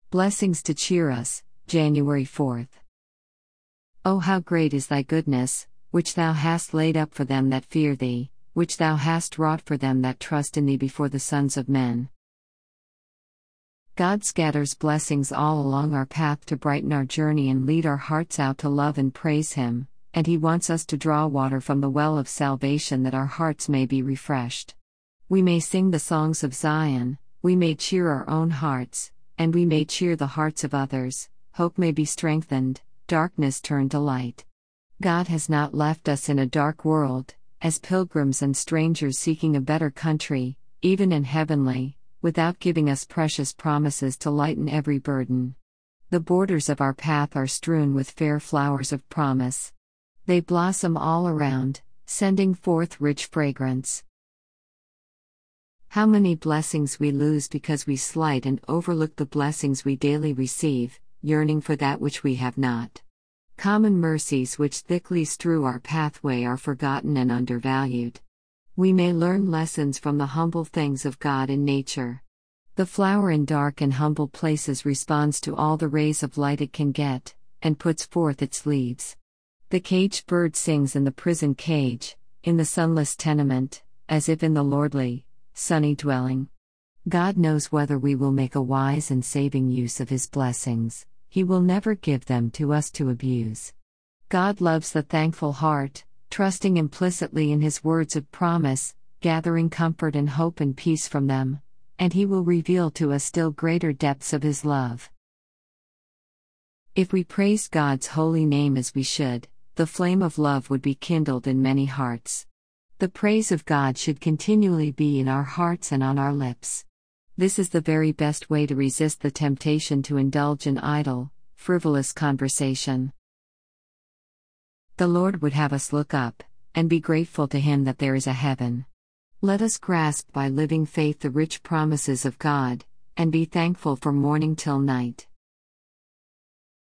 Blessings to cheer us, January 4th. O how great is thy goodness, which thou hast laid up for them that fear thee, which thou hast wrought for them that trust in thee before the sons of men. God scatters blessings all along our path to brighten our journey and lead our hearts out to love and praise Him, and He wants us to draw water from the well of salvation that our hearts may be refreshed. We may sing the songs of Zion, we may cheer our own hearts, and we may cheer the hearts of others. Hope may be strengthened, darkness turned to light. God has not left us in a dark world, as pilgrims and strangers seeking a better country, even in heavenly, without giving us precious promises to lighten every burden. The borders of our path are strewn with fair flowers of promise. They blossom all around, sending forth rich fragrance. How many blessings we lose because we slight and overlook the blessings we daily receive, yearning for that which we have not. Common mercies which thickly strew our pathway are forgotten and undervalued. We may learn lessons from the humble things of God in nature. The flower in dark and humble places responds to all the rays of light it can get, and puts forth its leaves. The caged bird sings in the prison cage, in the sunless tenement, as if in the lordly, sunny dwelling. God knows whether we will make a wise and saving use of His blessings. He will never give them to us to abuse. God loves the thankful heart, trusting implicitly in His words of promise, gathering comfort and hope and peace from them, and He will reveal to us still greater depths of His love. If we praised God's holy name as we should, the flame of love would be kindled in many hearts. The praise of God should continually be in our hearts and on our lips. This is the very best way to resist the temptation to indulge in idle, frivolous conversation. The Lord would have us look up, and be grateful to Him that there is a heaven. Let us grasp by living faith the rich promises of God, and be thankful from morning till night.